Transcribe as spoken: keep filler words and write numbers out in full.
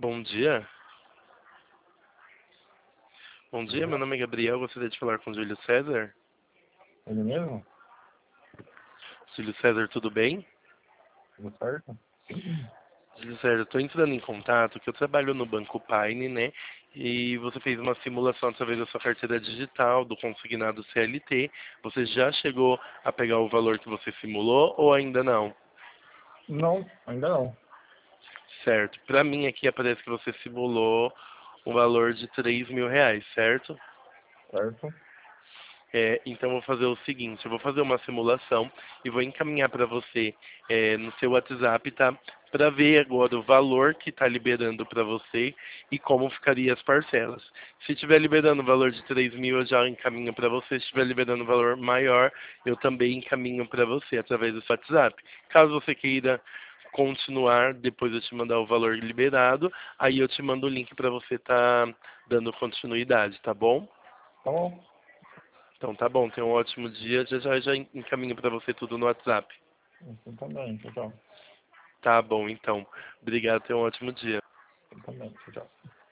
Bom dia. Bom dia, meu Uhum. nome é Gabriel, gostaria de falar com o Júlio César. Ele mesmo? Júlio César, tudo bem? Tudo certo? Júlio César, eu estou entrando em contato, que eu trabalho no Banco Paine, né? E você fez uma simulação através da sua carteira digital, do consignado C L T. Você já chegou a pegar o valor que você simulou ou ainda não? Não, ainda não. Certo. Para mim aqui aparece que você simulou um valor de três mil reais, certo? Certo? É, então eu vou fazer o seguinte, eu vou fazer uma simulação e vou encaminhar para você é, no seu WhatsApp, tá? Para ver agora o valor que está liberando para você e como ficaria as parcelas. Se estiver liberando o valor de três mil, eu já encaminho para você. Se estiver liberando um valor maior, eu também encaminho para você através do seu WhatsApp. Caso você queira continuar, depois eu te mandar o valor liberado, aí eu te mando o link para você estar dando continuidade, tá bom? Tá bom. Então tá bom, tenha um ótimo dia. Já já, já encaminho pra você tudo no WhatsApp. Você também. Tchau, tchau. Tá bom, então. Obrigado, tenha um ótimo dia. Você também. Tchau, tchau.